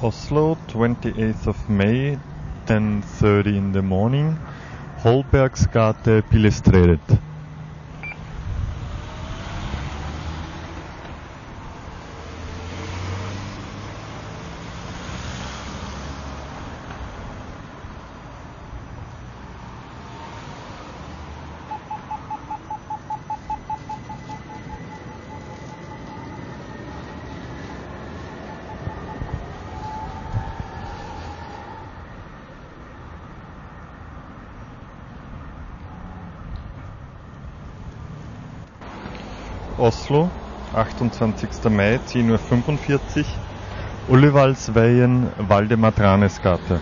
Oslo, 28th of May, 10:30 in the morning, Holbergsgate, Pilestredet. Oslo, 28. Mai, 10:45 Uhr, Ullevålsveien, Valdemar Thranesgate.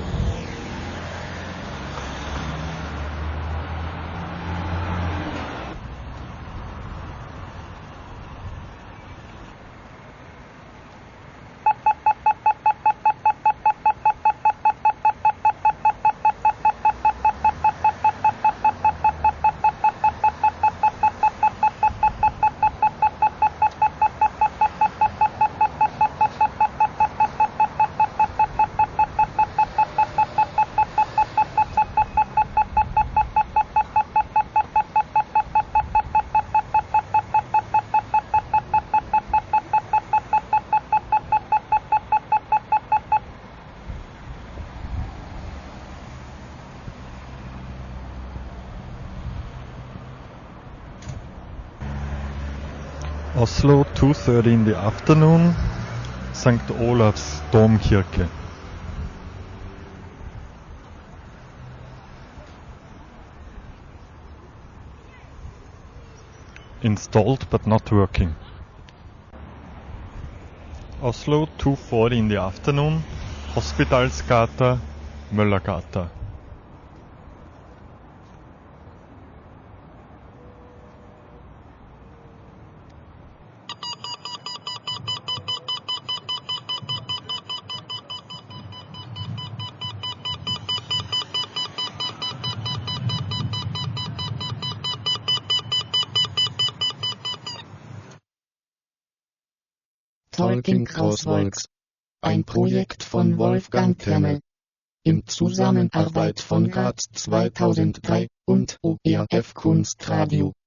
Oslo, 2:30 in the afternoon, St. Olav's Domkirke. Installed but not working. Oslo, 2:40 in the afternoon, Hospitalsgata, Møllergata. Talking Crosswalks. Ein Projekt von Wolfgang Kemmel. In Zusammenarbeit von Graz 2003 und ORF Kunstradio.